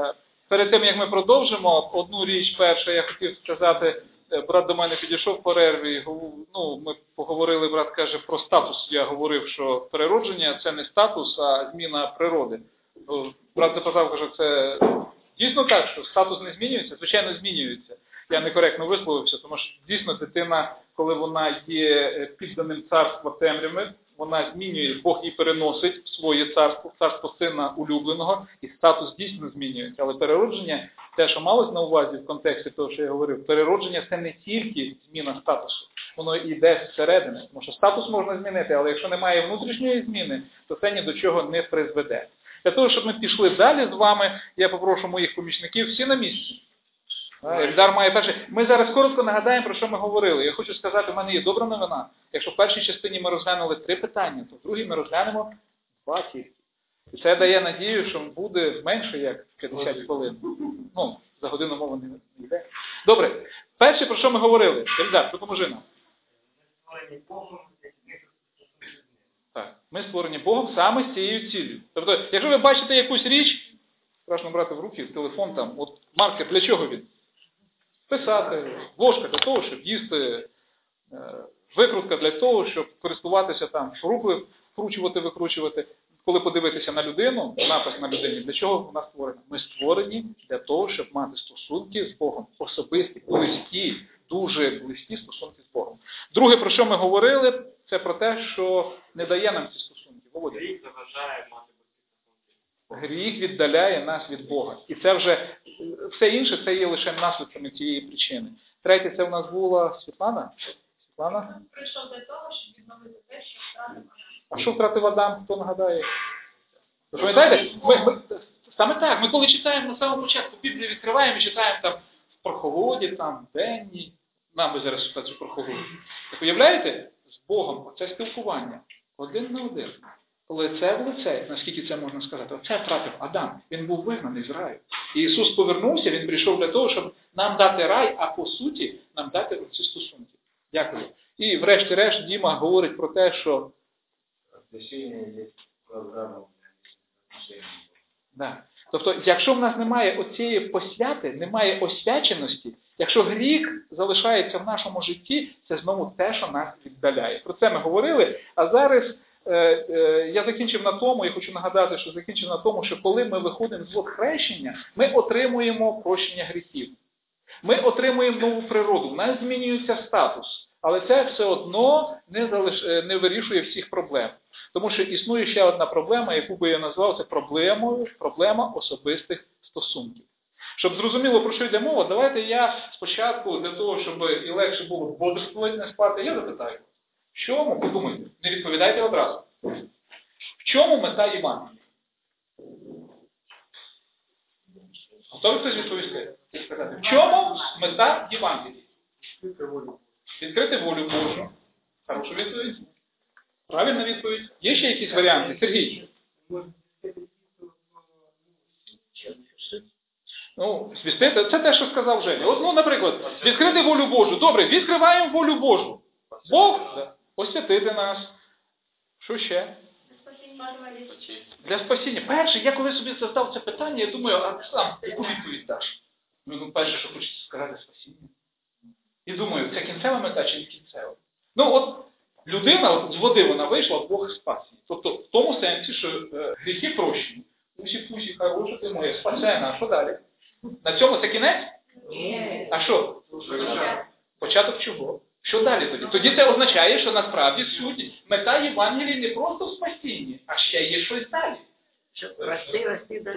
Перед тим, як ми продовжимо, одну річ перша, я хотів сказати, брат до мене підійшов в перерві, ми поговорили, брат каже, про статус. Я говорив, що переродження – це не статус, а зміна природи. Брат запитав, каже, це дійсно так, що статус не змінюється? Звичайно, змінюється. Я некоректно висловився, тому що дійсно дитина, коли вона є підданим царства темряви, вона змінює, Бог її переносить в своє царство, царство сина улюбленого, і статус дійсно змінюється. Але переродження, те, що малось на увазі в контексті того, що я говорив, переродження – це не тільки зміна статусу, воно йде зсередини. Тому що статус можна змінити, але якщо немає внутрішньої зміни, то це ні до чого не призведе. Для того, щоб ми пішли далі з вами, я попрошу моїх помічників, всі на місці. Ельдар має перший. Ми зараз коротко нагадаємо, про що ми говорили. Я хочу сказати, в мене є добра новина. Якщо в першій частині ми розглянули 3 питання, то в другій ми розглянемо 2 тільки. І це дає надію, що буде менше, як 50 хвилин. За годину мова не йде. Добре. Перше, про що ми говорили. Ельдар, допоможи нам. Так. Ми створені Богом саме з цією ціллю. Тобто, якщо ви бачите якусь річ, страшно брати в руки, телефон там, маркер, для чого він? Писати, ложка для того, щоб їсти, викрутка для того, щоб користуватися там, руки вкручувати, викручувати. Коли подивитися на людину, напис на людині, для чого вона створена? Ми створені для того, щоб мати стосунки з Богом. Особисті, близькі, дуже близькі стосунки з Богом. Друге, про що ми говорили, це про те, що не дає нам ці стосунки. Володя. Гріх заважає мати стосунки. Гріх віддаляє нас від Бога. І це вже, все інше, це є лише наслідками цієї причини. Третє, це в нас була Світлана. Світлана? Він прийшов для того, щоб відновити те, що втратив Адам. А що втратив Адам, хто нагадає? Ви пам'ятаєте? Саме так, ми коли читаємо на самому початку Біблію, відкриваємо і читаємо там в прохолоді, там, денні, нам би зараз читати цю прохолоду. Так уявляєте, з Богом оце спілкування, один на один, лице в лице, наскільки це можна сказати, оце втратив Адам, він був вигнаний з раю. І Ісус повернувся, Він прийшов для того, щоб нам дати рай, а по суті нам дати ці стосунки. Дякую. І врешті-решт Діма говорить про те, що да. Тобто, якщо в нас немає оцієї посвяти, немає освяченості, якщо гріх залишається в нашому житті, це знову те, що нас віддаляє. Про це ми говорили, а зараз я закінчив на тому, я хочу нагадати, що закінчив на тому, що коли ми виходимо з хрещення, ми отримуємо прощення гріхів. Ми отримуємо нову природу, в нас змінюється статус. Але це все одно не вирішує всіх проблем. Тому що існує ще одна проблема, яку би я назвав, це проблема особистих стосунків. Щоб зрозуміло, про що йде мова, давайте я спочатку, для того, щоб і легше було бодрствувати, не спати, я запитаю. В чому, подумайте, не відповідайте одразу. В чому мета Євангелія? Готові хтось відповісти? В чому мета Євангелія? Відкрити волю Божу. Хороша відповідь. Правильна відповідь. Є ще якісь варіанти? Сергій? Звістити, це те, що сказав Женя. Наприклад, відкрити волю Божу. Добре, відкриваємо волю Божу. Бог освятити нас. Що ще? Для спасіння. Перше, я коли собі задав це питання, я думаю, а сам яку відповідь даш? Перше, що хочеться сказати, спасіння. І думаю, це кінцева мета чи не кінцева? Людина, з води вона вийшла, Бог спас її. Тобто, в тому сенсі, що гріхи прощені. Усі, хороше ти моє, спасена. А що далі? На цьому це кінець? Ні. А що? Початок чого? Що далі тоді? Тоді це означає, що насправді суть, мета Євангелії не просто в спасінні, а ще є щось далі. Рости далі.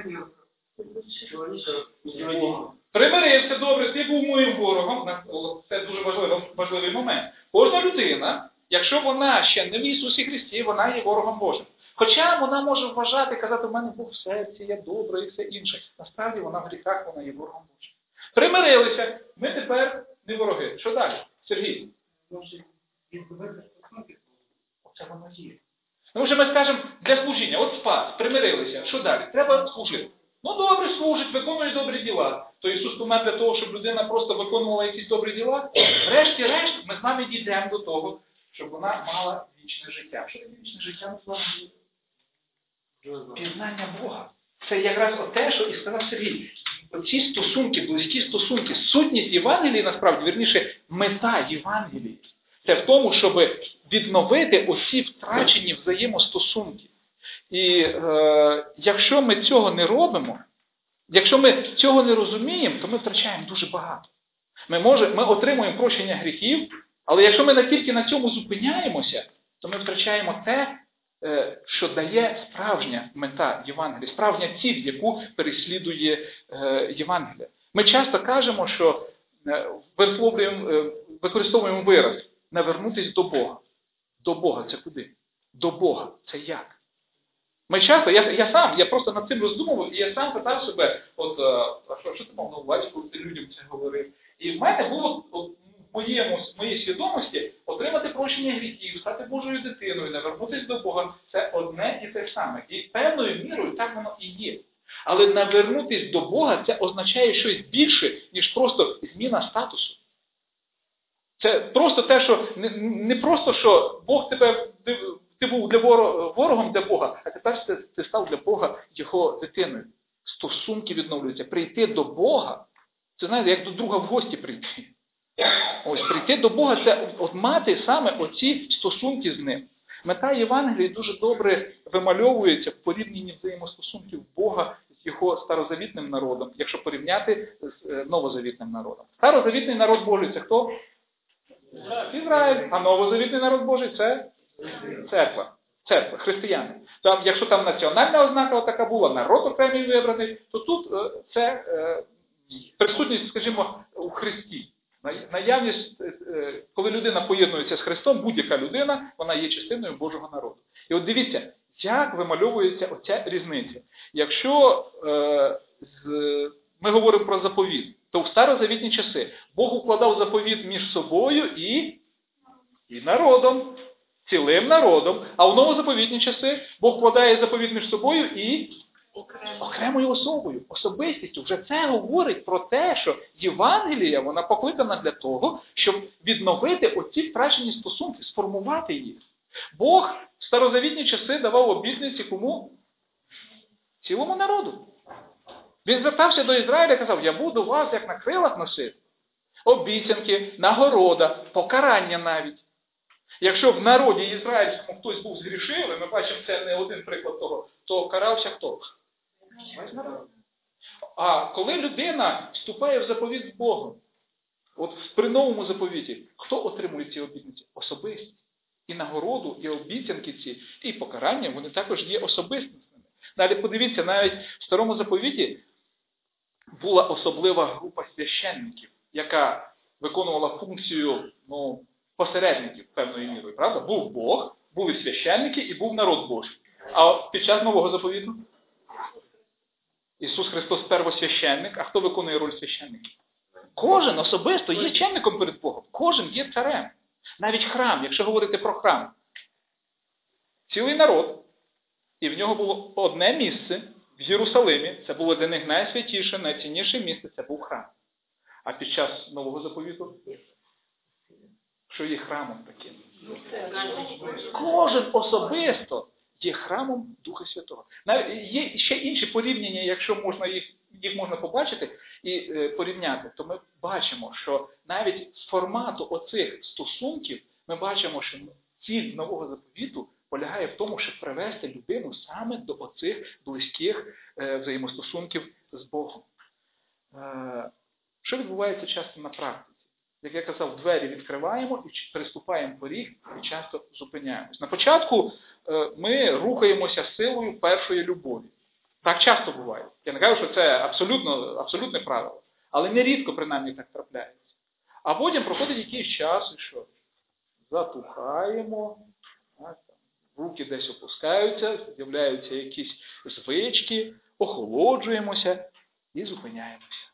Примирився, добре, ти був моїм ворогом. Це дуже важливий момент. Кожна людина, якщо вона ще не в Ісусі Христі, вона є ворогом Божим. Хоча вона може вважати, казати, у мене Бог в серці, я добра і все інше. Насправді вона в гріхах, вона є ворогом Божим. Примирилися, ми тепер не вороги. Що далі? Сергій? Оце воно є. Тому що ми скажемо, для служіння, от спас, примирилися. Що далі? Треба служити. Добре служить, виконує добрі діла. То Ісус помер для того, щоб людина просто виконувала якісь добрі діла. Врешті-решт, ми з вами дійдемо до того, щоб вона мала вічне життя. Що таке вічне життя? Пізнання Бога. це якраз те, що і сказав Сергій. Ці стосунки, близькі стосунки, сутність Євангелії, насправді, вірніше, мета Євангелії. Це в тому, щоб відновити усі втрачені взаємостосунки. І якщо ми цього не робимо, якщо ми цього не розуміємо, то ми втрачаємо дуже багато. Ми отримуємо прощення гріхів, але якщо ми тільки на цьому зупиняємося, то ми втрачаємо те, що дає справжня мета Євангелія, справжня ціль, яку переслідує Євангелія. Ми часто кажемо, що використовуємо вираз «навернутись до Бога». До Бога – це куди? До Бога – це як? Ми часто, я просто над цим роздумував, і я сам питав себе, що ти мав на увазі, коли ти людям це говорив? І в мене було в моїй свідомості отримати прощення гріхів, стати Божою дитиною, навернутися до Бога – це одне і те саме. І певною мірою так воно і є. Але навернутися до Бога – це означає щось більше, ніж просто зміна статусу. Це просто те, що не просто, що Бог ти був ворогом для Бога, а тепер ти став для Бога його дитиною. Стосунки відновлюються. Прийти до Бога, це, знаєте, як до друга в гості прийти. Ось, прийти до Бога – це мати саме оці стосунки з Ним. Мета Євангелії дуже добре вимальовується в порівнянні взаємостосунків Бога з його старозавітним народом, якщо порівняти з новозавітним народом. Старозавітний народ Божий – це хто? Ізраїль. А новозавітний народ Божий – це церква, християни. Якщо там національна ознака така була, народ окремий вибраний, то тут це присутність, скажімо, у Христі. Наявність, коли людина поєднується з Христом, будь-яка людина, вона є частиною Божого народу. І от дивіться, як вимальовується оця різниця. Якщо ми говоримо про заповіт, то в старозавітні часи Бог укладав заповіт між собою і народом, цілим народом, а в новозаповітні часи Бог вкладає заповіт між собою і окремою особою, особистістю. Вже це говорить про те, що Євангелія, вона покликана для того, щоб відновити оці втрачені стосунки, сформувати їх. Бог в старозавітні часи давав обітниці кому? Цілому народу. Він звертався до Ізраїля і казав, я буду вас як на крилах носити. Обіцянки, нагорода, покарання навіть. Якщо в народі ізраїльському хтось був згрішив, і ми бачимо, це не один приклад того, то карався хто? Весь народ. А коли людина вступає в заповіт з Богом, от при новому заповіті, хто отримує ці обітниці? Особисті. І нагороду, і обіцянки ці, і покарання, вони також є особистими. Далі подивіться, навіть в старому заповіті була особлива група священників, яка виконувала функцію, посередників певною мірою, правда? Був Бог, були священники і був народ Божий. А під час нового заповіту? Ісус Христос первосвященник, а хто виконує роль священників? Кожен особисто є священником перед Богом, кожен є царем. Навіть храм, якщо говорити про храм. Цілий народ, і в нього було одне місце в Єрусалимі, це було для них найсвятіше, найцінніше місце, це був храм. А під час нового заповіту? Що є храмом таким? Кожен особисто є храмом Духа Святого. Є ще інші порівняння, якщо можна їх можна побачити і порівняти, то ми бачимо, що навіть з формату оцих стосунків ми бачимо, що ціль нового заповіту полягає в тому, щоб привести людину саме до оцих близьких взаємостосунків з Богом. Що відбувається часто на практиці? Як я казав, двері відкриваємо і переступаємо поріг і часто зупиняємось. На початку ми рухаємося силою першої любові. Так часто буває. Я не кажу, що це абсолютне правило. Але нерідко, принаймні, так трапляється. А потім проходить якийсь час, і що? Затухаємо, руки десь опускаються, з'являються якісь звички, охолоджуємося і зупиняємося.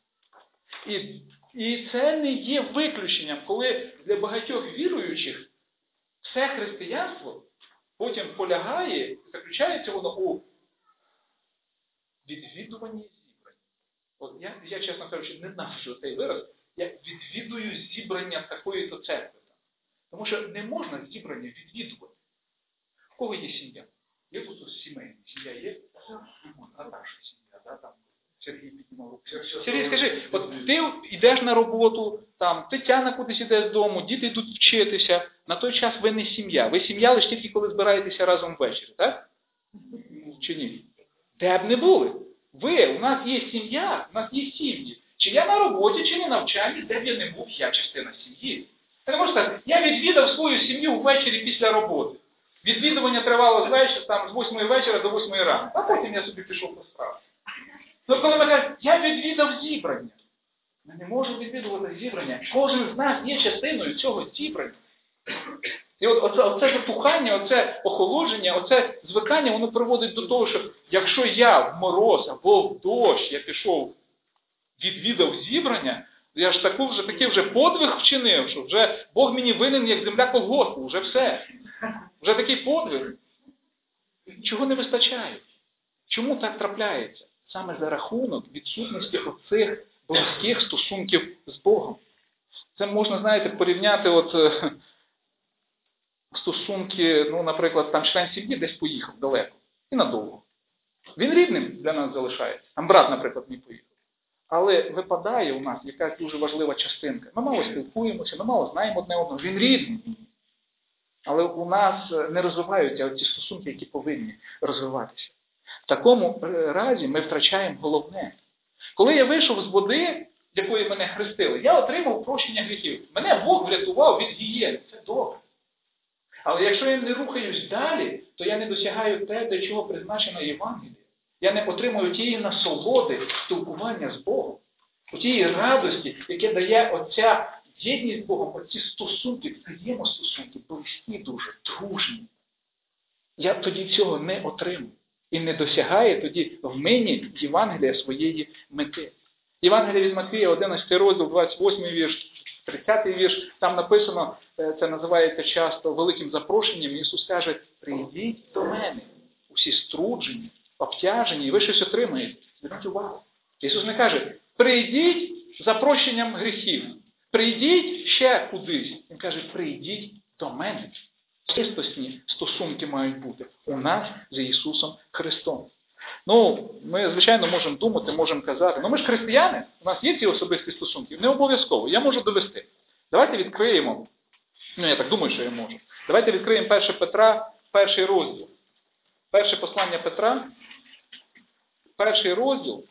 І це не є виключенням, коли для багатьох віруючих все християнство потім полягає, заключається воно у відвідуванні зібрань. От я, чесно кажучи, ненавиджу цей вираз. Я відвідую зібрання такої-то церкви. Тому що не можна зібрання відвідувати. У кого є сім'я? Є тут сімейна сім'я? Є? Наташа сім'я. Сергій піднімав руку. Сергій, скажи, от ти йдеш на роботу, там, Тетяна кудись іде з дому, діти йдуть вчитися, на той час ви не сім'я. Ви сім'я лише тільки коли збираєтеся разом ввечері, так? Чи ні? Де б не були? У нас є сім'я, у нас є сім'ї. Чи я на роботі, чи на навчанні, де б я не був, я частина сім'ї. Я не можу сказати, я відвідав свою сім'ю ввечері після роботи. Відвідування тривало з вечора, там, з 8 вечора до 8 ранку, а потім я собі пішов по справі. Ну, коли ми кажемо, я відвідав зібрання. Ми не можемо відвідувати зібрання. Кожен з нас є частиною цього зібрання. І оце затухання, оце охолодження, оце звикання, воно приводить до того, що якщо я в мороз або в дощ, я пішов, відвідав зібрання, я ж такий вже подвиг вчинив, що вже Бог мені винен, як земля колгоспу, вже все. Вже такий подвиг. Чого не вистачає? Чому так трапляється? Саме за рахунок відсутності оцих близьких стосунків з Богом. Це можна, знаєте, порівняти стосунки, наприклад, там член сім'ї десь поїхав далеко і надовго. Він рідним для нас залишається. Там брат, наприклад, не поїхав. Але випадає у нас якась дуже важлива частинка. Ми мало спілкуємося, ми мало знаємо одне одного. Він рідний. Але у нас не розвиваються ці стосунки, які повинні розвиватися. В такому разі ми втрачаємо головне. Коли я вийшов з води, якої мене хрестили, я отримав прощення гріхів. Мене Бог врятував від гієни. Це добре. Але якщо я не рухаюсь далі, то я не досягаю те, для чого призначена Євангелія. Я не отримую тієї насолоди спілкування з Богом. Тієї радості, яке дає оця єдність з Богом, оці стосунки, взаємостосунки, близькі дуже, дружні. Я тоді цього не отримую. І не досягає тоді в мені Євангелія своєї мети. Євангелія від Матвія, 11 розділ, 28 вірш, 30 вірш, там написано, це називається часто великим запрошенням, Ісус каже, прийдіть до мене, усі струджені, обтяжені, і ви щось отримаєте. Зверніть увагу. Ісус не каже, прийдіть за прощенням гріхів, прийдіть ще кудись. Він каже, прийдіть до мене. Чистосні стосунки мають бути у нас з Ісусом Христом. Ми, звичайно, можемо думати, можемо казати, ми ж християни, у нас є ці особисті стосунки, не обов'язково, я можу довести. Давайте відкриємо, я так думаю, що я можу. Давайте відкриємо 1 Петра, перший розділ. Перше послання Петра, перший розділ.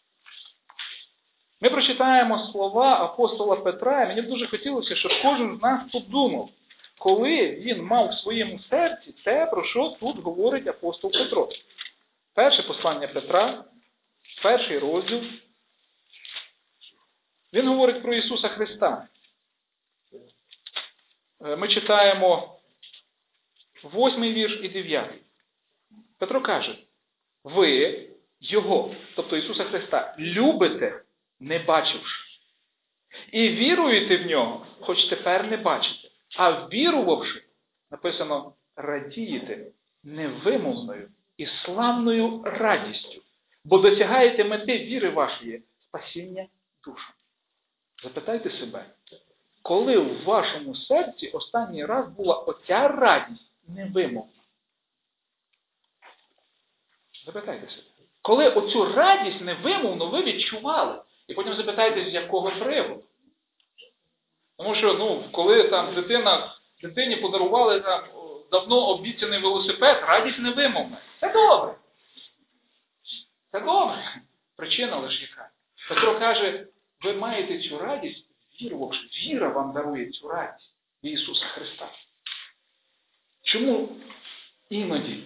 Ми прочитаємо слова апостола Петра, і мені б дуже хотілося, щоб кожен з нас подумав, коли він мав в своєму серці те, про що тут говорить апостол Петро. Перше послання Петра, перший розділ. Він говорить про Ісуса Христа. Ми читаємо 8 вірш і 9. Петро каже, ви Його, тобто Ісуса Христа, любите, не бачивши. І віруєте в Нього, хоч тепер не бачите. А ввірувавши, написано, радієте невимовною і славною радістю, бо досягаєте мети віри вашої, спасіння душам. Запитайте себе, коли в вашому серці останній раз була оця радість невимовна? Запитайте себе. Коли оцю радість невимовну ви відчували, і потім запитайте, з якого приводу. Тому що, коли там дитині подарували там давно обіцяний велосипед, радість невимовна. Це добре. Це добре. Причина лише яка. Петро каже, ви маєте цю радість, вірувавши. Віра вам дарує цю радість в Ісуса Христа. Чому іноді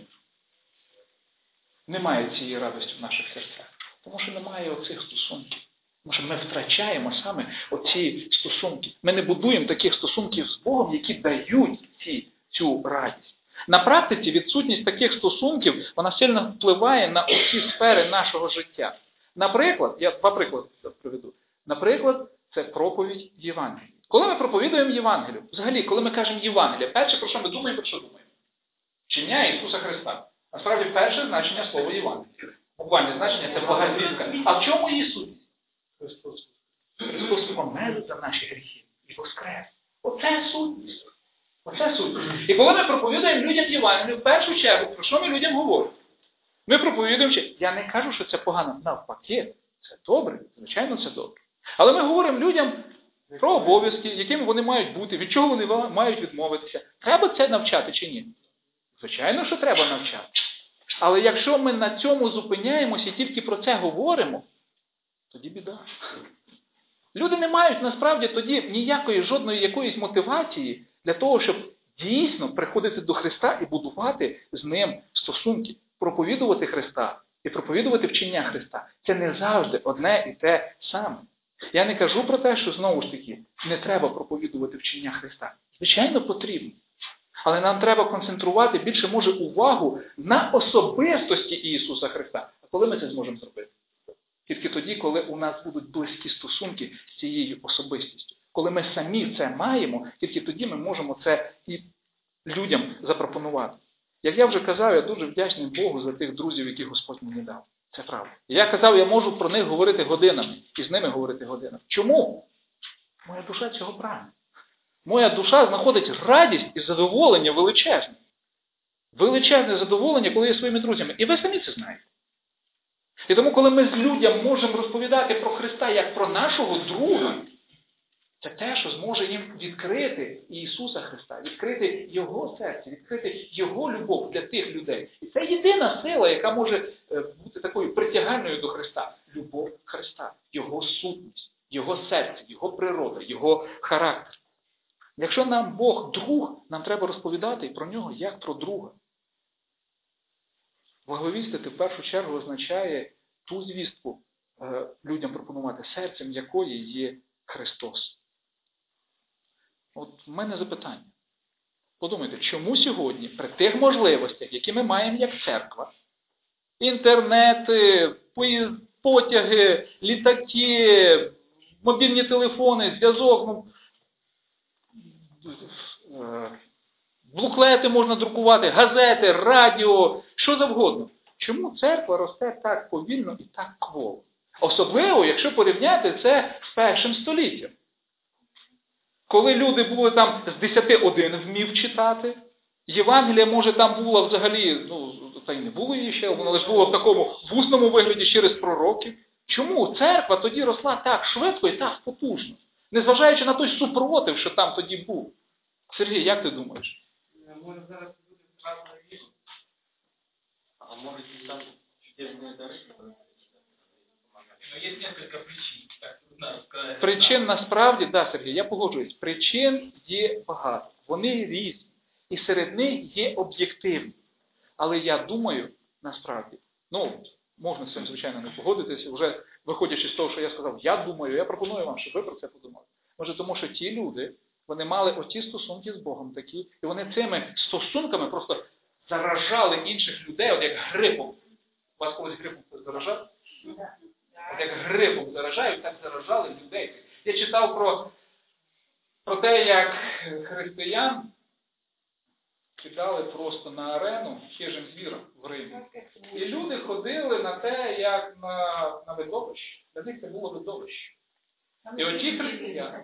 немає цієї радості в наших серцях? Тому що немає оцих стосунків. Тому що ми втрачаємо саме оці стосунки. Ми не будуємо таких стосунків з Богом, які дають цю радість. На практиці відсутність таких стосунків, вона сильно впливає на усі сфери нашого життя. Наприклад, я два приклади приведу. Наприклад, це проповідь Євангелії. Коли ми проповідуємо Євангелію, взагалі, коли ми кажемо Євангелія, перше, про що ми думаємо, про що думаємо? Вчення Ісуса Христа. Насправді, перше значення слова Євангелія. Буквальне значення – це блага звістка. А в чому її сутність? Христос помер за наші гріхи і воскрес. Оце сутність. Оце сутність. І коли ми проповідуємо людям Євангелію, в першу чергу, про що ми людям говоримо? Ми проповідуємо, я не кажу, що це погано. Навпаки, це добре, звичайно, це добре. Але ми говоримо людям про обов'язки, якими вони мають бути, від чого вони мають відмовитися. Треба це навчати чи ні? Звичайно, що треба навчати. Але якщо ми на цьому зупиняємося і тільки про це говоримо, тоді біда. Люди не мають насправді тоді ніякої, жодної якоїсь мотивації для того, щоб дійсно приходити до Христа і будувати з Ним стосунки, проповідувати Христа і проповідувати вчення Христа. Це не завжди одне і те саме. Я не кажу про те, що, знову ж таки, не треба проповідувати вчення Христа. Звичайно, потрібно. Але нам треба концентрувати більше, може, увагу на особистості Ісуса Христа. А коли ми це зможемо зробити? Тільки тоді, коли у нас будуть близькі стосунки з цією особистістю. Коли ми самі це маємо, тільки тоді ми можемо це і людям запропонувати. Як я вже казав, я дуже вдячний Богу за тих друзів, які Господь мені дав. Це правда. Я казав, я можу про них говорити годинами. І з ними говорити годинами. Чому? Моя душа цього прагне. Моя душа знаходить радість і задоволення величезне. Величезне задоволення, коли є своїми друзями. І ви самі це знаєте. І тому, коли ми з людям можемо розповідати про Христа як про нашого друга, це те, що зможе їм відкрити Ісуса Христа, відкрити Його серце, відкрити Його любов для тих людей. І це єдина сила, яка може бути такою притягальною до Христа. Любов Христа, Його сутність, Його серце, Його природа, Його характер. Якщо нам Бог друг, нам треба розповідати про Нього як про друга. Благовістити в першу чергу означає ту звістку людям пропонувати, серцем якої є Христос. От в мене запитання. Подумайте, чому сьогодні при тих можливостях, які ми маємо як церква, інтернети, потяги, літаки, мобільні телефони, зв'язок, буклети можна друкувати, газети, радіо, що завгодно. Чому церква росте так повільно і так кволо? Особливо, якщо порівняти це з першим століттям. Коли люди були там з 10 один вмів читати, Євангелія, може, там було взагалі, та й не було її ще, воно лише було в такому вусному вигляді через пророків. Чому церква тоді росла так швидко і так потужно? Незважаючи на той супротив, що там тоді був. Сергій, як ти думаєш? Може, зараз люди втратили віру. А може, і там чудесні дари? Є кілька причин. Причин насправді, да, Сергій, я погоджуюсь, причин є багато. Вони різні. І серед них є об'єктивні. Але я думаю, насправді, можна з цим, звичайно, не погодитися, вже виходячи з того, що я сказав, я думаю, я пропоную вам, щоб ви про це подумали. Може, тому що ті люди, вони мали оті стосунки з Богом такі, і вони цими стосунками просто заражали інших людей, от як грипом. Вас колись грипом заражав? От як грипом заражають, так заражали людей. Я читав про те, як християн кидали просто на арену хижим звіром в Римі. І люди ходили на те, як на видовище. Для них це було видовище. І оті християни.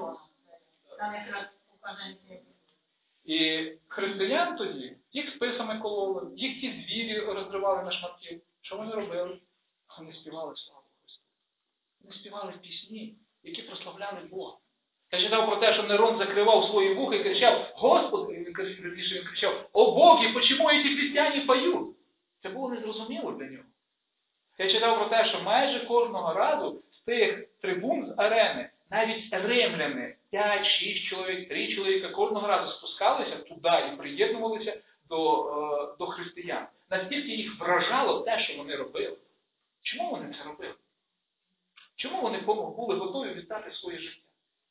І християн тоді, їх списами кололи, їх ті звірі розривали на шматки. Що вони робили? Вони співали славу Христу. Вони співали пісні, які прославляли Бога. Я читав про те, що Нерон закривав свої вуха і кричав: Господи, він кричав: «О Боги, чому ці християни поють?» Це було незрозуміло для нього. Я читав про те, що майже кожного разу з тих трибун з арени, навіть римляни, 5-6 чоловік, 3 чоловіка кожного разу спускалися туди і приєднувалися до християн. Настільки їх вражало те, що вони робили. Чому вони це робили? Чому вони були готові віддати своє життя?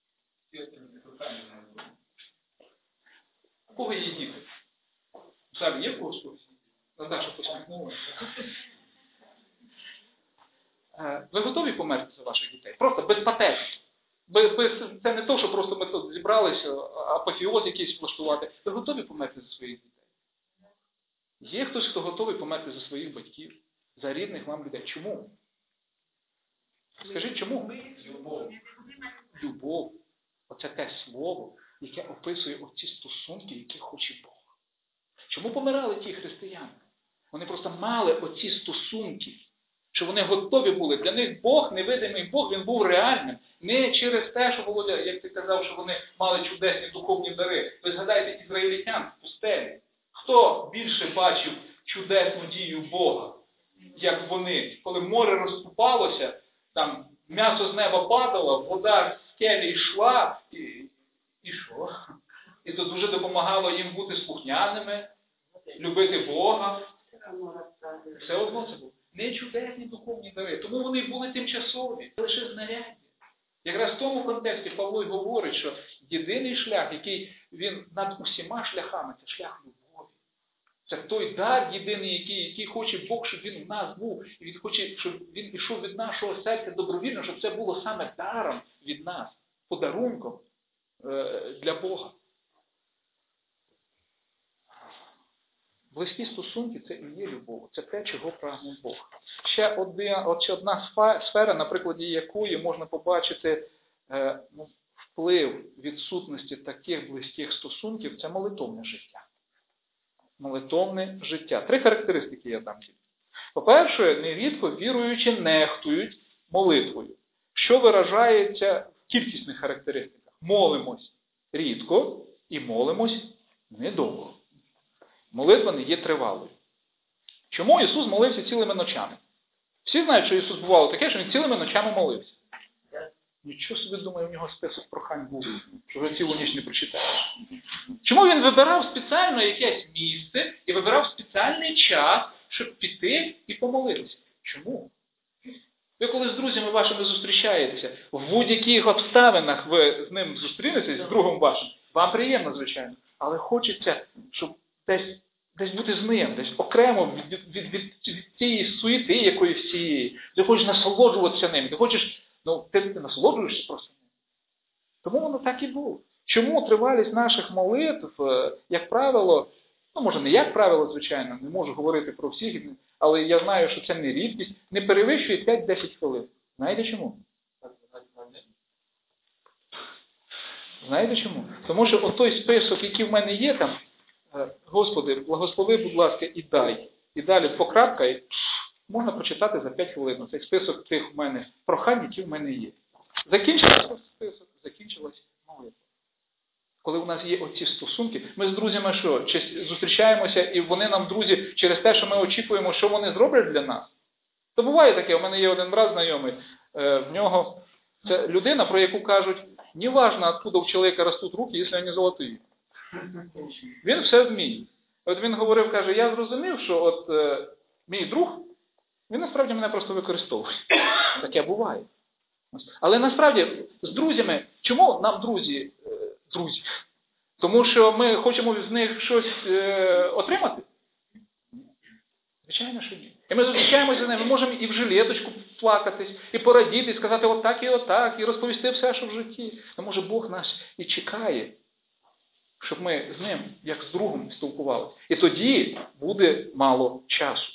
У кого є діти? Саме є в когось? Наташа посміхнулася. Ви готові померти за ваших дітей? Просто без патетики. Це не то, що просто ми тут зібралися, апофеоз якийсь влаштувати. Ви готові померти за своїх дітей? Є хтось, хто готовий померти за своїх батьків, за рідних вам людей. Чому? Скажіть, чому? Любов. Любов. Оце те слово, яке описує оці стосунки, які хоче Бог. Чому помирали ті християни? Вони просто мали оці стосунки, що вони готові були. Для них Бог, невидимий Бог, він був реальним. Не через те, що, Володя, як ти казав, що вони мали чудесні духовні дари. Ви згадайте ізраїльтян в пустелі. Хто більше бачив чудесну дію Бога, як вони? Коли море розступалося, там м'ясо з неба падало, вода з скелі йшла, і що? І то дуже допомагало їм бути слухняними, любити Бога. Все одно це було. Не чудесні духовні дари. Тому вони були тимчасові, лише знаряддя. Якраз в тому контексті Павло й говорить, що єдиний шлях, який він над усіма шляхами, це шлях любові. Це той дар єдиний, який хоче Бог, щоб він в нас був. І він хоче, щоб він пішов від нашого серця добровільно, щоб це було саме даром від нас, подарунком для Бога. Близькі стосунки – це і є любов. Це те, чого прагне Бог. Ще одна сфера, на прикладі якої можна побачити вплив відсутності таких близьких стосунків – це молитовне життя. Молитовне життя. 3 характеристики я дам. По-перше, нерідко віруючі нехтують молитвою, що виражається в кількісних характеристиках. Молимось рідко і молимось недовго. Молитва не є тривалою. Чому Ісус молився цілими ночами? Всі знають, що Ісус бувало таке, що Він цілими ночами молився. Нічого собі, думаю, у нього список прохань був, що вже цілу ніч не прочитаєш. Чому Він вибирав спеціально якесь місце і вибирав спеціальний час, щоб піти і помолитися? Чому? Ви коли з друзями вашими зустрічаєтеся, в будь-яких обставинах ви з ним зустрінетеся, з другом вашим, вам приємно, звичайно, але хочеться, щоб десь бути з ним, десь окремо від цієї суєти, якої всієї. Ти хочеш насолоджуватися ним, ти хочеш, ти насолоджуєшся просто ним. Тому воно так і було. Чому тривалість наших молитв, як правило, може не як правило, звичайно, не можу говорити про всіх, але я знаю, що це не рідкість, не перевищує 5-10 хвилин. Знаєте чому? Знаєте чому? Тому що той список, який в мене є там, Господи, благослови, будь ласка, і дай. І далі покрапка, і можна прочитати за 5 хвилин. Цей список тих в мене прохань, які в мене є. Закінчився список, закінчилась молитва. Коли у нас є оці стосунки, ми з друзями що? Чи зустрічаємося, і вони нам, друзі, через те, що ми очікуємо, що вони зроблять для нас. То буває таке, у мене є один брат знайомий, в нього це людина, про яку кажуть, не важно, откуда у чоловіка ростуть руки, якщо вони золоті. Він все вміє. От він говорив, каже, я зрозумів, що мій друг, він насправді мене просто використовує. Таке буває. Але насправді з друзями, чому нам друзі? Тому що ми хочемо з них щось отримати? Звичайно, що ні. І ми зустрічаємося з ними, ми можемо і в жилеточку плакатись, і порадіти, і сказати отак, і розповісти все, що в житті. Тому що Бог нас і чекає, щоб ми з ним, як з другом, спілкувалися. І тоді буде мало часу.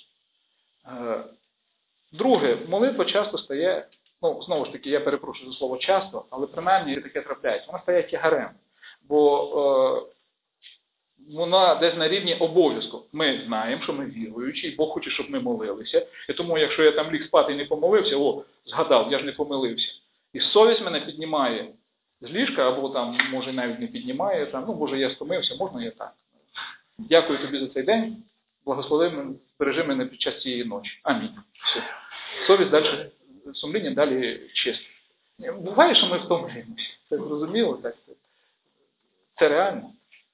Друге, молитва часто стає, знову ж таки, я перепрошую за слово часто, але принаймні таке трапляється. Вона стає тягарем. Бо вона десь на рівні обов'язку. Ми знаємо, що ми віруючі, і Бог хоче, щоб ми молилися. І тому, якщо я там ліг спати і не помолився, згадав, я ж не помилився. І совість мене піднімає з ліжка, або там, може, навіть не піднімає, Боже, я стомився, можна я так. Дякую тобі за цей день, благослови мене, бережи мене під час цієї ночі. Амінь. Все. Совість далі, сумління далі чисте. Буває, що ми втомлюємося. Це зрозуміло, так? Це реально.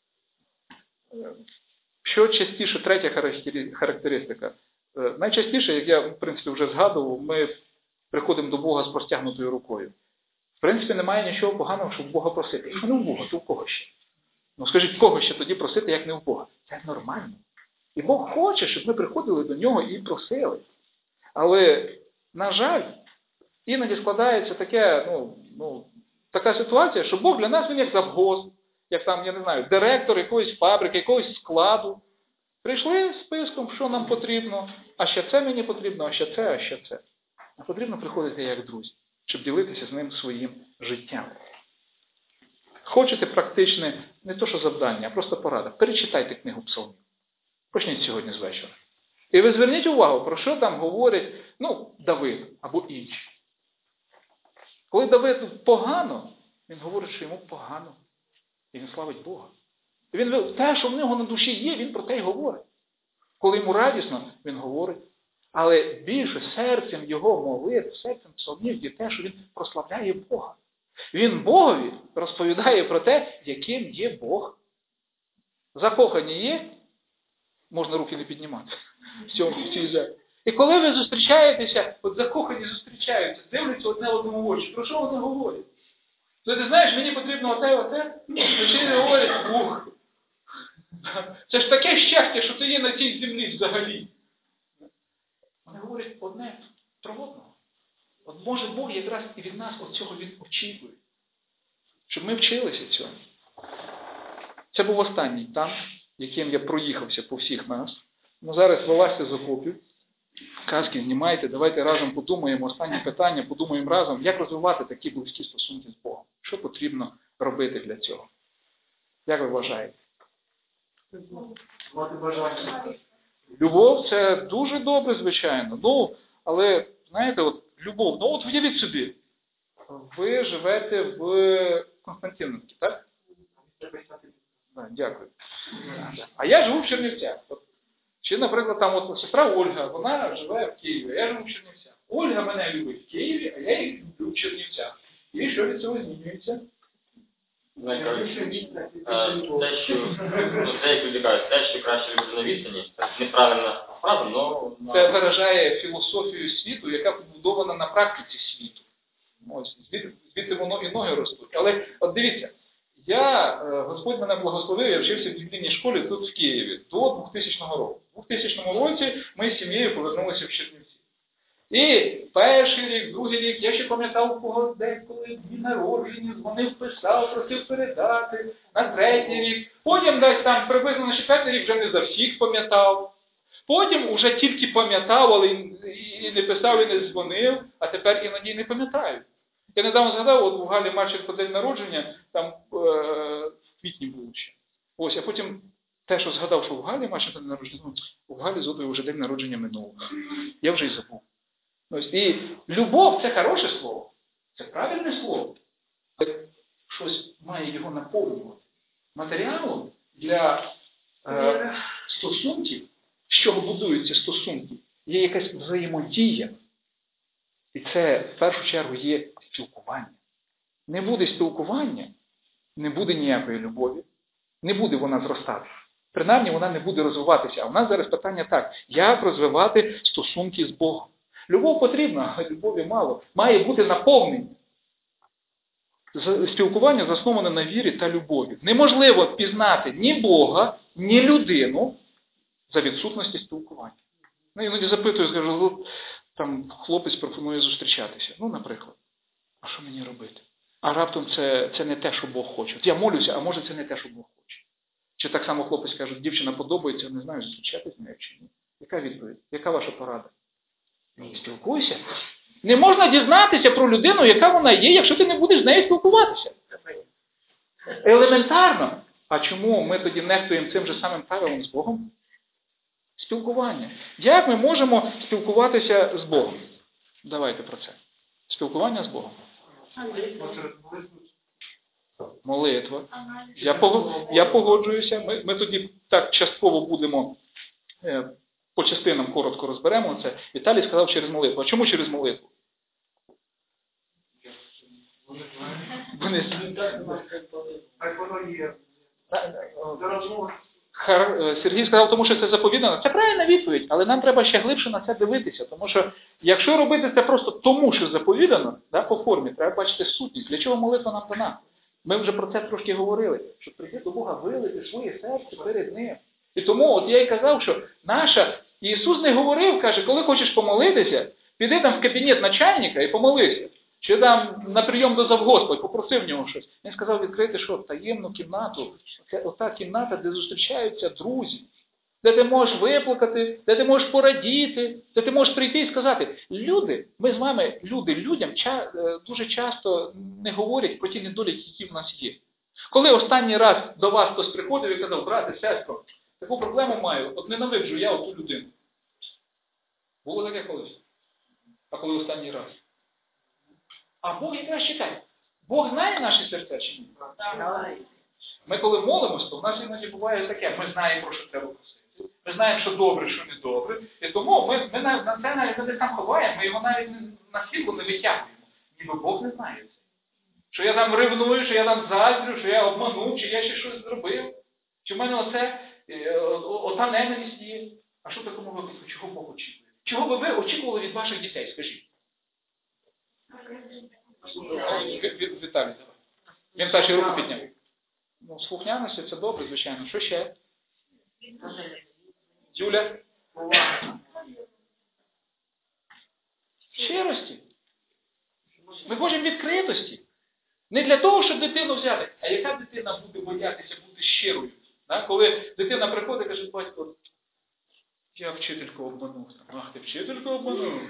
Що частіше, третя характеристика. Найчастіше, як я, в принципі, вже згадував, ми приходимо до Бога з простягнутою рукою. В принципі, немає нічого поганого, щоб Бога просити. Якщо не в Бога, то в кого ще? Скажіть, в кого ще тоді просити, як не в Бога? Це нормально. І Бог хоче, щоб ми приходили до Нього і просили. Але, на жаль, іноді складається така ситуація, що Бог для нас, він як завгоз, як там, я не знаю, директор якоїсь фабрики, якогось складу. Прийшли з списком, що нам потрібно, а ще це мені потрібно, а ще це, а ще це. А потрібно приходити як друзі, щоб ділитися з ним своїм життям. Хочете практичне, не то що завдання, а просто порада. Перечитайте книгу Псалмів. Почніть сьогодні з вечора. І ви зверніть увагу, про що там говорять, Давид або інші. Коли Давиду погано, він говорить, що йому погано. І він славить Бога. І те, що в нього на душі є, він про те й говорить. Коли йому радісно, він говорить. Але більше серцем його молитв, серцем псалмів є те, що він прославляє Бога. Він Богові розповідає про те, яким є Бог. Закохані є, можна руки не піднімати в цій залі. І коли ви зустрічаєтеся, от закохані зустрічаються, дивляться одне одному в очі, про що вони говорять? То ти знаєш, мені потрібно оте, чи говорять, це ж таке щастя, що ти є на цій землі взагалі. Вони говорять одне про одного. От може Бог якраз і від нас цього він очікує. Щоб ми вчилися цьому. Це був останній танк, яким я проїхався по всіх нас. Зараз вилазьте з окопів, каски знімайте, давайте разом подумаємо, останнє питання, подумаємо разом, як розвивати такі близькі стосунки з Богом. Що потрібно робити для цього? Як ви вважаєте? Мати бажання. Любов – це дуже добре, звичайно. Але, знаєте, любов, от уявіть собі, ви живете в Константинівці, так? Дякую. А я живу в Чернівцях. Чи, наприклад, там сестра Ольга, вона живе в Києві, а я живу в Чернівцях. Ольга мене любить в Києві, а я їх люблю в Чернівцях. І що від цього змінюється? Деякі люди кажуть, те, що краще любити на відстані, це неправильна фраза, але... Це виражає філософію світу, яка побудована на практиці світу. Звідти воно і ноги ростуть. Але от дивіться, Господь мене благословив, я вчився в біблійній школі тут в Києві до 2000 року. У 2000 році ми з сім'єю повернулися в Чернівці. І перший рік, другий рік, я ще пам'ятав, у кого деколи дні народження, дзвонив, писав, просив передати, на третій рік. Потім десь там приблизно на четвертий рік вже не за всіх пам'ятав. Потім уже тільки пам'ятав, але і не писав, і не дзвонив, а тепер іноді не пам'ятаю. Я недавно згадав, у Галі Марченко день народження, там в квітні було ще. А потім те, що згадав, що у Галі Марченко день народження, у Галі Зотової вже день народження минуло. Я вже й забув. І любов – це хороше слово. Це правильне слово. Щось має його наповнювати. Матеріалом для стосунків, з чого будуються стосунки, є якась взаємодія. І це, в першу чергу, є спілкування. Не буде спілкування, не буде ніякої любові, не буде вона зростати. Принаймні, вона не буде розвиватися. А в нас зараз питання так, як розвивати стосунки з Богом. Любов потрібна, а любові мало. Має бути наповнення. Спілкування засноване на вірі та любові. Неможливо пізнати ні Бога, ні людину за відсутності спілкування. Іноді запитую, скажу, там хлопець пропонує зустрічатися. Наприклад. А що мені робити? А раптом це не те, що Бог хоче. От я молюся, а може це не те, що Бог хоче. Чи так само хлопець каже, дівчина подобається, не знаю, зустрічатися з нею чи ні. Яка відповідь? Яка ваша порада? Спілкуйся. Не можна дізнатися про людину, яка вона є, якщо ти не будеш з нею спілкуватися. Елементарно. А чому ми тоді нехтуємо цим же самим правилом з Богом? Спілкування. Як ми можемо спілкуватися з Богом? Давайте про це. Спілкування з Богом. Молитва. Я погоджуюся. Ми тоді так частково будемо, по частинам коротко розберемо це. Віталій сказав через молитву. А чому через молитву? Сергій сказав, тому що це заповідано. Це правильна відповідь, але нам треба ще глибше на це дивитися. Тому що, якщо робити це просто тому, що заповідано, по формі, треба бачити сутність. Для чого молитва нам дана? Ми вже про це трошки говорили. Щоб прийти до Бога, вилити своє серце перед Ним. І тому, я й казав, що Ісус не говорив, каже, коли хочеш помолитися, піди там в кабінет начальника і помолися. Чи там на прийом до завгоспа, попросив в нього щось. Він сказав відкрити що? Таємну кімнату. Це ота кімната, де зустрічаються друзі. Де ти можеш виплакати, де ти можеш порадіти, де ти можеш прийти і сказати. Ми з вами, людям дуже часто не говорять про ті недоліки, які в нас є. Коли останній раз до вас хтось приходив і казав, брате, сестро, таку проблему маю, ненавиджу я оту людину. Було таке колись? А коли останній раз? А Бог якраз читає. Бог знає наші серця чи ні? Давай. Ми коли молимось, то в нас іноді буває таке. Ми знаємо, про що треба просити. Ми знаємо, що добре, що не добре. І тому ми на це навіть не десь там ховаємо, ми його навіть на світло не витягуємо. Ніби Бог не знає це. Що я там ревную, що я там заздрю, що я обманув, чи я ще щось зробив. Чи в мене ота ненависть є. А що в такому випадку? Чого Бог очікує? Чого би ви очікували від ваших дітей, скажіть? Віталій, давай. Він перший руку підняв. Ну, слухняності це добре, звичайно. Що ще? Юля? Щирості. Ми хочемо відкритості. Не для того, щоб дитину взяти. А яка дитина буде боятися бути щирою? Коли дитина приходить і каже, батько, я вчительку обманув. Ах, ти вчительку обманув.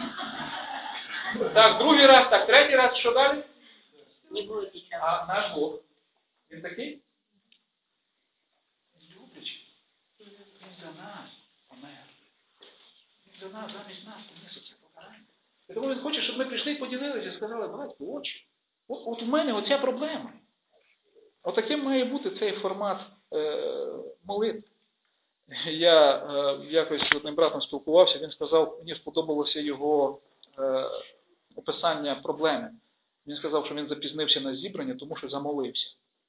Так, другий раз, так, третій раз, що далі? Не будет ничего. А наш Бог, він такий? Він люблячий. Він за нас помер. Він за нас, замість нас поніс оце покарання. І тому він хоче, щоб ми прийшли і поділилися і сказали, батько, очі, от у мене оця проблема. Отаким має бути цей формат молитви. Я якось з одним братом спілкувався, він сказав, мені сподобалося його описання проблеми. Він сказав, що він запізнився на зібрання, тому що замолився.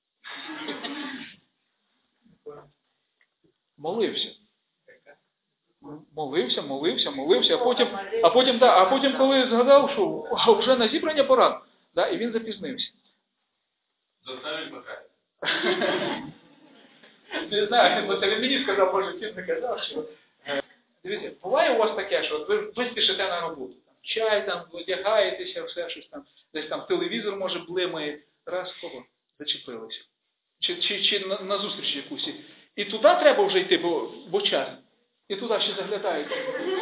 Молився. Молився, а потім коли згадав, що вже на зібрання пора, і він запізнився. Заставить пока. Не знаю, бо це він мені сказав, може, всім не казав, що... Дивіться, буває у вас таке, що ви спішите на роботу. Чай там, одягаєтеся, все щось там, десь там телевізор, може, блимає, раз кого зачепилися. Чи на зустріч якусь. І туди треба вже йти, бо час. І туди ще заглядаєте.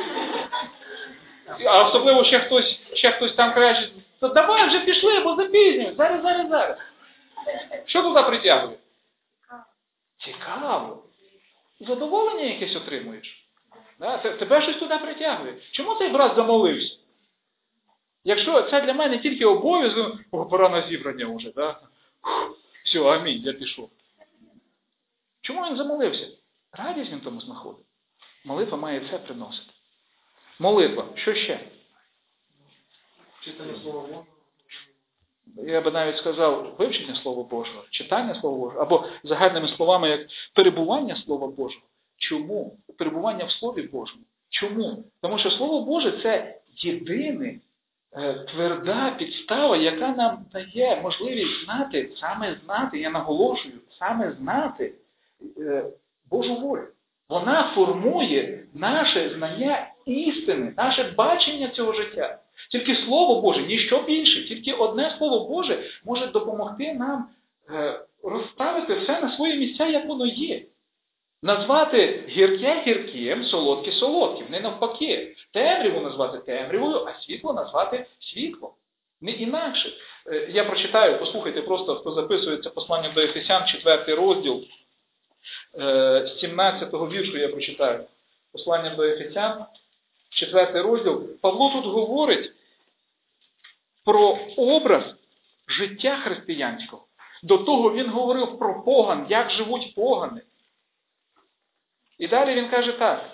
А особливо ще хтось там каже, то давай вже пішли, бо запізнюють, зараз. Що туди притягує? Цікаво. Задоволення якесь отримуєш. Тебе щось туди притягує. Чому цей брат замолився? Якщо це для мене тільки обов'язок, пора на зібрання вже, все, амінь, я пішов. Чому він замолився? Радість він тому знаходить. Молитва має це приносити. Молитва. Що ще? Читання Слова Божого. Я би навіть сказав, вивчення Слова Божого, читання Слова Божого, або загальними словами, як перебування Слова Божого. Чому? Перебування в Слові Божому. Чому? Тому що Слово Боже – це єдина тверда підстава, яка нам дає можливість знати, я наголошую, саме знати Божу волю. Вона формує наше знання істини, наше бачення цього життя. Тільки Слово Боже, ніщо більше, тільки одне Слово Боже може допомогти нам розставити все на свої місця, як воно є. Назвати гірке гірким, солодке солодким. Не навпаки. Темряву назвати темрявою, а світло назвати світлом. Не інакше. Я прочитаю, послухайте просто, хто записує це послання до Ефесян, 4 розділ, з 17-го віршу я прочитаю. Послання до Ефесян, 4 розділ. Павло тут говорить про образ життя християнського. До того він говорив про поган, як живуть погани. І далі він каже так,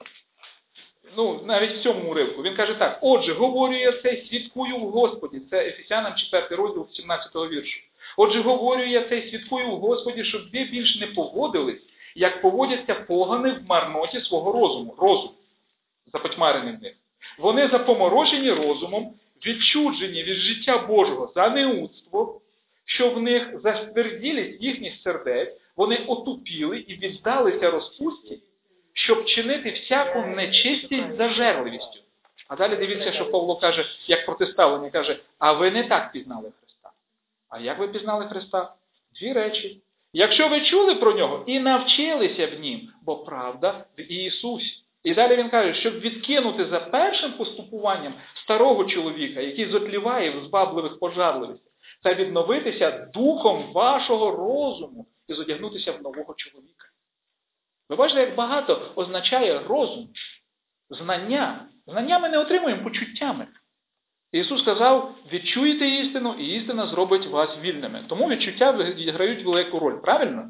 навіть в цьому уривку, він каже так, отже, говорю я це і свідкую в Господі, це Ефесянам 4 розділ 17-го віршу. Отже, говорю я це і свідкую в Господі, щоб ви більш не поводились, як поводяться погани в марноті свого розум, запотьмарений в них. Вони запоморочені розумом, відчуджені від життя Божого за неудство, що в них застверділість їхніх сердець, вони отупіли і віддалися розпусті, щоб чинити всяку нечистість зажерливістю. А далі дивіться, що Павло каже, як протиставлення, каже, а ви не так пізнали Христа. А як ви пізнали Христа? 2 речі. Якщо ви чули про Нього і навчилися в Нім, бо правда в Ісусі. І далі він каже, щоб відкинути за першим поступуванням старого чоловіка, який зотліває в збабливих пожарливостях, та відновитися духом вашого розуму і зодягнутися в нового чоловіка. Ви бачите, як багато означає розум, знання, Знання ми не отримуємо почуттями. Ісус сказав, відчуєте істину, і істина зробить вас вільними. Тому відчуття відіграють велику роль. Правильно?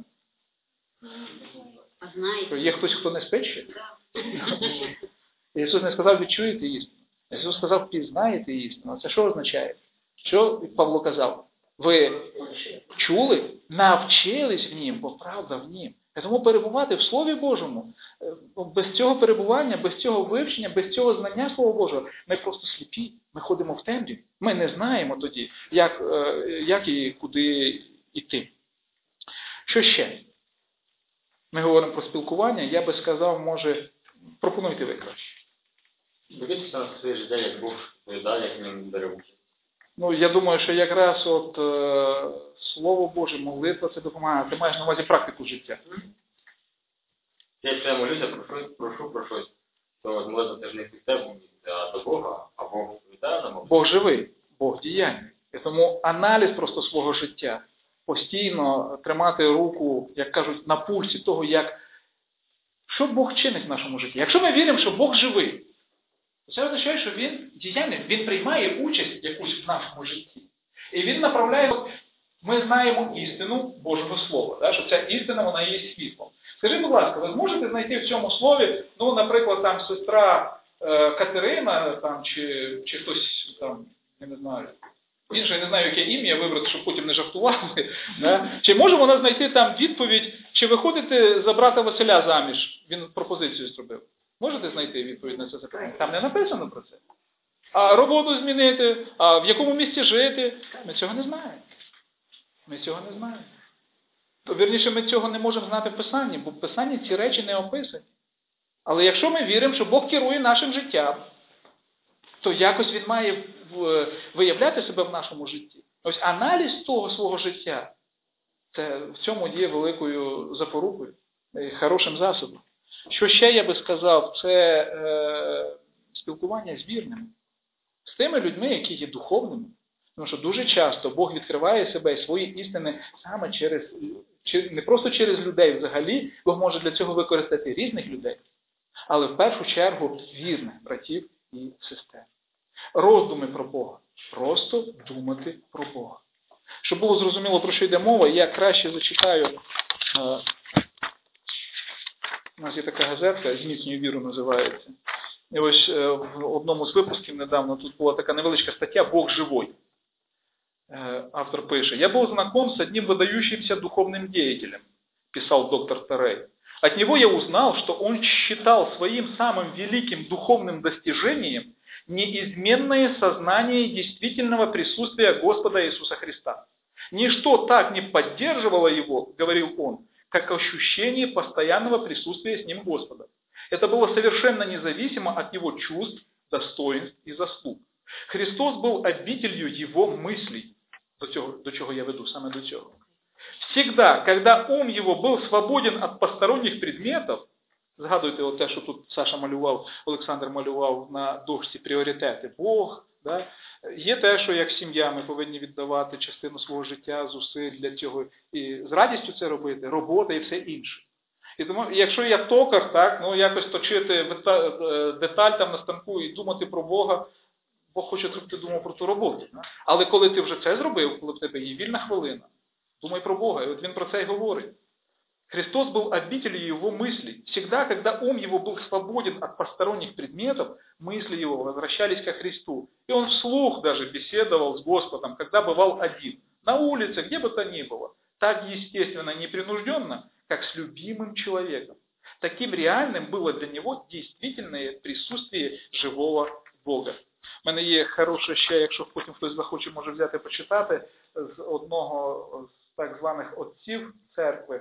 А знаєте? Є хтось, хто не спить ще? Да. Ісус не сказав, відчуєте істину. Ісус сказав, пізнаєте істину. Це що означає? Що Павло казав? Ви чули, навчились в нім, бо правда в нім. Тому перебувати в Слові Божому, без цього перебування, без цього вивчення, без цього знання Слова Божого, ми просто сліпі, ми ходимо в темряві. Ми не знаємо тоді, як і куди йти. Що ще? Ми говоримо про спілкування, я би сказав, може, пропонуйте ви краще. Дивіться на своє життя, як Бог відповідає, як він бере участь. Я думаю, що якраз Слово Боже, молитва це допомагає. Ти маєш на увазі практику життя. Якщо я молюся, прошу про щось, то молитва це ж не від тебе, а до Бога, а Бог відповідає на молитву. Бог живий, Бог діяння. І тому аналіз просто свого життя, постійно тримати руку, як кажуть, на пульсі того, що Бог чинить в нашому житті. Якщо ми віримо, що Бог живий, це означає, що Він діяльний, Він приймає участь якусь в нашому житті. І Він направляє, ми знаємо істину Божого Слова, що ця істина, вона є світлом. Скажіть, будь ласка, ви зможете знайти в цьому слові, наприклад, там сестра Катерина, там, чи хтось, там, я не знаю, інше, я не знаю, яке ім'я вибрати, щоб потім не жартували. Да? Чи може вона знайти там відповідь, чи виходите за брата Василя заміж? Він пропозицію зробив. Можете знайти відповідь на це запитання? Там не написано про це. А роботу змінити, а в якому місці жити? Ми цього не знаємо. Ми цього не знаємо. Вірніше, ми цього не можемо знати в Писанні, бо в Писанні ці речі не описані. Але якщо ми віримо, що Бог керує нашим життям, то якось Він має виявляти себе в нашому житті. Ось аналіз того свого життя, це в цьому є великою запорукою, хорошим засобом. Що ще я би сказав, це спілкування з вірними. З тими людьми, які є духовними. Тому що дуже часто Бог відкриває себе і свої істини саме не просто через людей взагалі, Бог може для цього використати різних людей, але в першу чергу вірних братів і сестер. Роздуми про Бога. Просто думати про Бога. Щоб було зрозуміло, про що йде мова, я краще зачитаю. У нас є така газетка, «Зміцнюю віру» називається. І ось в одному з випусків недавно тут була така невеличка стаття «Бог живой». Автор пише: «Я был знаком с одним выдающимся духовным деятелем», писал доктор Терей. «От него я узнал, что он считал своим самым великим духовным достижением неизменное сознание действительного присутствия Господа Иисуса Христа. Ничто так не поддерживало его, говорил он, как ощущение постоянного присутствия с ним Господа. Это было совершенно независимо от его чувств, достоинств и заслуг. Христос был обителью его мыслей». До чого я веду, саме до цього. «Всегда, когда ум его был свободен от посторонних предметов», згадуйте те, що тут Саша малював, Олександр малював на дошці пріоритети. Бог, да? Є те, що як сім'я ми повинні віддавати частину свого життя, зусиль для цього і з радістю це робити, робота і все інше. І тому, якщо я токар, так, якось точити деталь там на станку і думати про Бога, Бог хоче, щоб ти думав про ту роботу. Да? Але коли ти вже це зробив, коли в тебе є вільна хвилина, думай про Бога. І от він про це й говорить. Христос был обителью его мыслей. Всегда, когда ум его был свободен от посторонних предметов, мысли его возвращались ко Христу. И он вслух даже беседовал с Господом, когда бывал один, на улице, где бы то ни было. Так естественно, непринужденно, как с любимым человеком. Таким реальным было для него действительное присутствие живого Бога. У мене є хороше ще, якщо потім хтось захоче, може взяти почитати, з одного з так званих отців церкви,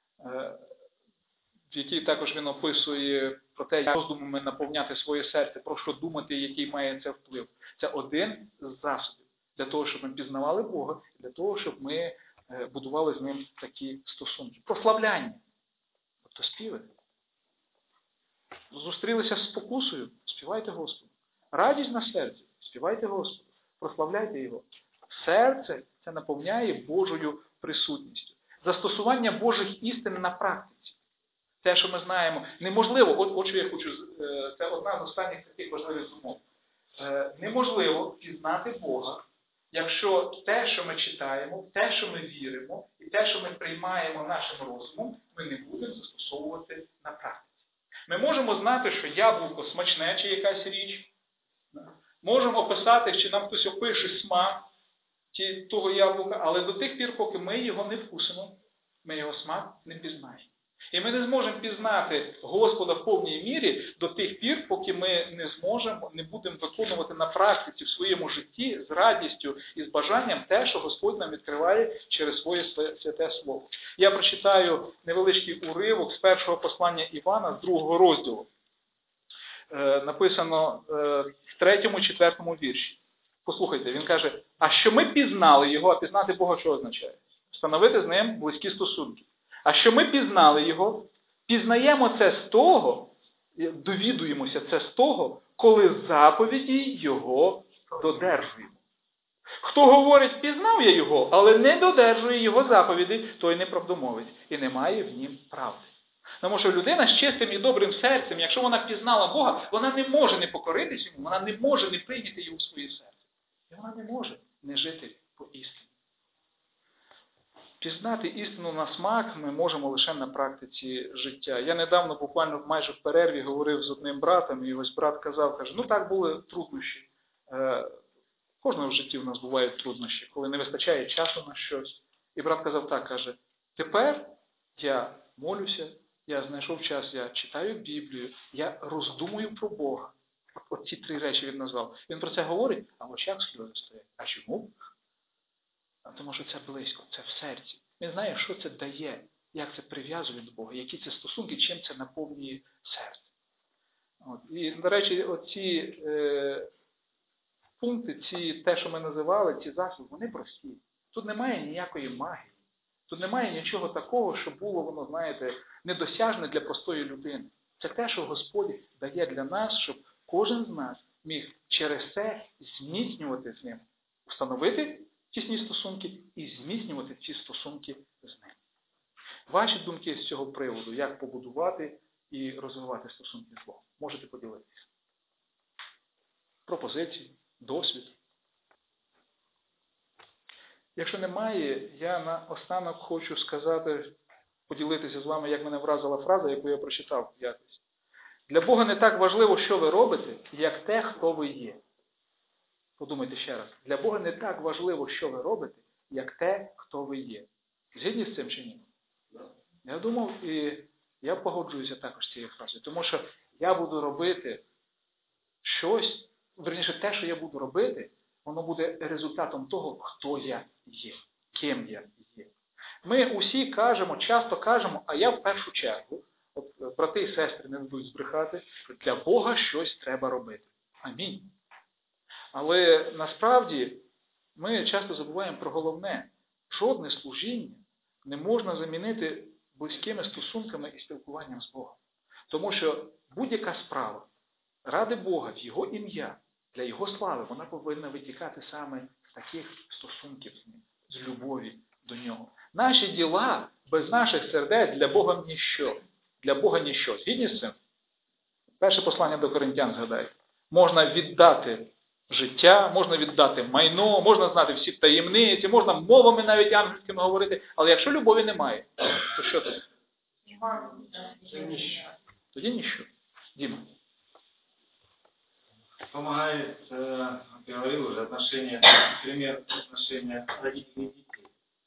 в якій також він описує про те, як роздумами наповняти своє серце, про що думати, який має це вплив. Це один з засобів для того, щоб ми пізнавали Бога, для того, щоб ми будували з ним такі стосунки. Прославляння, тобто співи. Зустрілися з спокусою, співайте Господу. Радість на серці, співайте Господу. Прославляйте Його. Серце це наповняє Божою присутністю. Застосування Божих істин на практиці. те, що ми знаємо, неможливо, от що я хочу, це одна з останніх таких важливих умов. Неможливо пізнати Бога, якщо те, що ми читаємо, те, що ми віримо, і те, що ми приймаємо нашим розумом, ми не будемо застосовувати на практиці. Ми можемо знати, що яблуко смачне чи якась річ, можемо описати, чи нам хтось опише смак того яблука, але до тих пір, поки ми його не вкусимо, ми його смак не пізнаємо. І ми не зможемо пізнати Господа в повній мірі до тих пір, поки ми не будемо виконувати на практиці в своєму житті з радістю і з бажанням те, що Господь нам відкриває через своє святе слово. Я прочитаю невеличкий уривок з першого послання Івана, з 2 розділу. Написано в 3-4 вірші. Послухайте, він каже, а що ми пізнали його, а пізнати Бога що означає? Встановити з ним близькі стосунки. А що ми пізнали його, пізнаємо це з того, довідуємося це з того, коли заповіді його додержуємо. Хто говорить, пізнав я його, але не додержує його заповіді, той неправдомовець і не має в нім правди. Тому що людина з чистим і добрим серцем, якщо вона пізнала Бога, вона не може не покоритись йому, вона не може не прийняти його в своє серце. І вона не може не жити по істині. Пізнати істину на смак ми можемо лише на практиці життя. Я недавно, буквально майже в перерві, говорив з одним братом, і ось брат казав, каже, так були труднощі. Кожного в житті в нас бувають труднощі, коли не вистачає часу на щось. І брат казав так, каже, тепер я молюся, я знайшов час, я читаю Біблію, я роздумую про Бога. От ці 3 речі він назвав. Він про це говорить, а в очах сльози стоять. А чому? Тому що це близько, це в серці. Він знає, що це дає, як це прив'язує до Бога, які це стосунки, чим це наповнює серце. І, до речі, оці пункти, те, що ми називали, ці засоби, вони прості. Тут немає ніякої магії. Тут немає нічого такого, що було, воно, знаєте, недосяжне для простої людини. Це те, що Господь дає для нас, щоб кожен з нас міг через це зміцнювати з ним, встановити тісні стосунки і зміцнювати ці стосунки з ним. Ваші думки з цього приводу, як побудувати і розвивати стосунки з Богом, можете поділитися. Пропозиції, досвід. Якщо немає, я наостанок хочу сказати, поділитися з вами, як мене вразила фраза, яку я прочитав якось. Для Бога не так важливо, що ви робите, як те, хто ви є. Подумайте ще раз. Для Бога не так важливо, що ви робите, як те, хто ви є. Згідні з цим чи ні? Я думав, і я погоджуюся також з цією фразою. Тому що я буду робити щось, верніше те, що я буду робити, воно буде результатом того, хто я є, ким я є. Ми усі кажемо, часто кажемо, а я в першу чергу, от брати і сестри не будуть збрехати, для Бога щось треба робити. Амінь. Але насправді ми часто забуваємо про головне. Жодне служіння не можна замінити близькими стосунками і спілкуванням з Богом. Тому що будь-яка справа ради Бога, в Його ім'я, для Його слави, вона повинна витікати саме з таких стосунків з Ним, з любові до Нього. Наші діла без наших сердець для Бога ніщо. Для Бога ніщо. Згідні з цим? Перше послання до Коринтян, згадайте. Можна віддати життя, можна віддати майно, можна знати всі таємниці, можна мовами навіть ангельськими говорити, але якщо любові немає, то що це? Тоді ніщо. Діма. Помогает, как я говорил уже, отношения, пример отношения родителей и детей.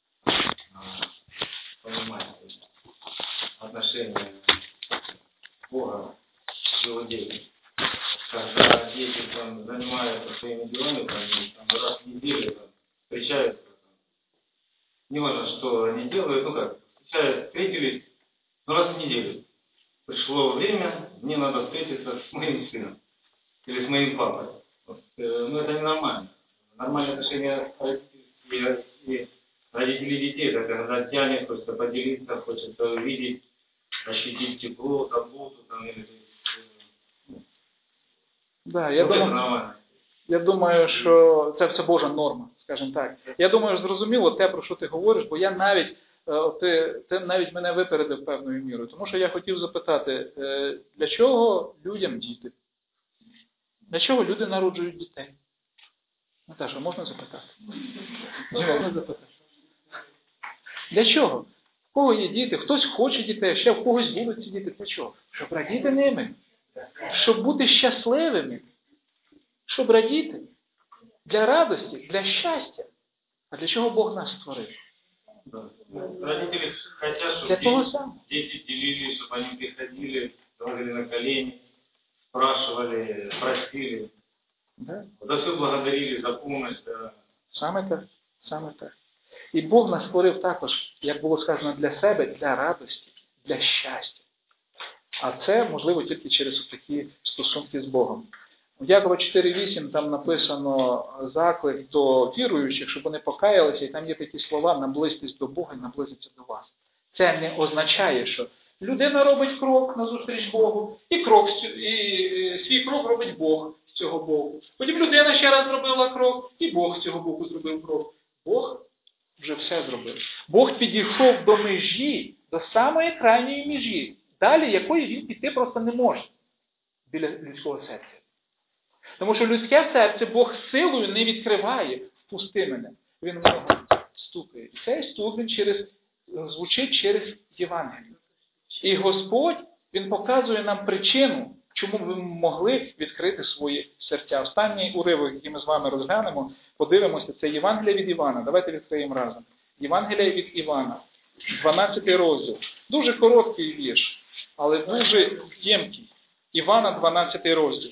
Понимаете, отношения Бога с его детьми. Когда дети там занимаются своими делами, там, раз в неделю там, встречаются, не важно, что они делают, встретились, раз в неделю. Пришло время, мне надо встретиться с моим сыном или с моим папой. Это ненормально. Нормальное отношение родителей и родителей детей, это когда тянет, хочется поделиться, хочется увидеть, ощутить тепло, заботу, или Да, я думаю, що це все Божа норма, скажімо так. Я думаю, зрозуміло те, про що ти говориш, бо я навіть ти навіть мене випередив певною мірою. Тому що я хотів запитати, для чого людям діти? Для чого люди народжують дітей? Наташа, можна запитати? Можна запитати. Для чого? В кого є діти? Хтось хоче дітей, ще в когось будуть ці діти. Для чого? Щоб радіти ними. Щоб бути щасливими. Щоб радіти. Для радості, для щастя. А для чого Бог нас створив? Да. Родители хотят, Для того чтобы самого. дети делились, чтобы они приходили, ложили на колени, спрашивали, просили. Да? За все благодарили, за помощь. Да. Саме так. Саме так. І Бог нас створив також, як було сказано, для себе, для радості, для щастя. А це можливо тільки через такі стосунки з Богом. У Якова 4.8 там написано заклик до віруючих, щоб вони покаялися, і там є такі слова: наблизьтесь до Бога і наблизиться до вас. Це не означає, що людина робить крок назустріч Богу, і свій крок робить Бог з цього боку. Потім людина ще раз зробила крок, і Бог з цього боку зробив крок. Бог вже все зробив. Бог підійшов до межі, до самої крайньої межі, далі якої він піти просто не може біля людського серця. Тому що людське серце Бог силою не відкриває, впусти мене. Він много стукає. І цей стук він звучить через Євангелію. І Господь, Він показує нам причину, чому ви могли відкрити свої серця. Останній уривок, який ми з вами розглянемо, подивимося, це Євангелія від Івана. Давайте відкриємо разом. Євангелія від Івана, 12 розділ. Дуже короткий вірш, але дуже ємкий. Івана, 12 розділ.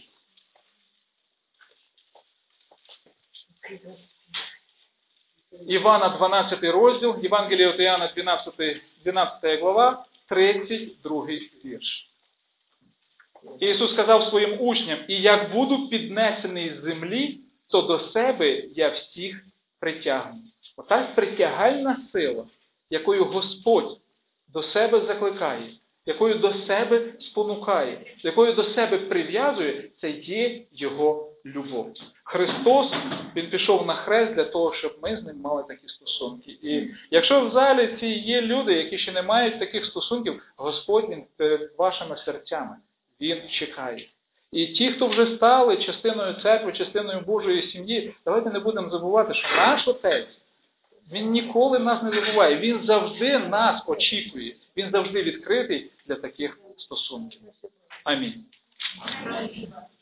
Івана, 12 розділ, Євангелія від Іоанна, 12 глава, 32 вірш. Ісус сказав своїм учням: «І як буду піднесений з землі, то до себе я всіх притягну». Ота притягальна сила, якою Господь до себе закликає, якою до себе спонукає, якою до себе прив'язує, це є Його любов. Христос, Він пішов на хрест для того, щоб ми з Ним мали такі стосунки. І якщо в залі ці є люди, які ще не мають таких стосунків, Господь, Він перед вашими серцями, Він чекає. І ті, хто вже стали частиною церкви, частиною Божої сім'ї, давайте не будемо забувати, що наш Отець, Він ніколи нас не забуває. Він завжди нас очікує. Він завжди відкритий для таких стосунків. Амінь.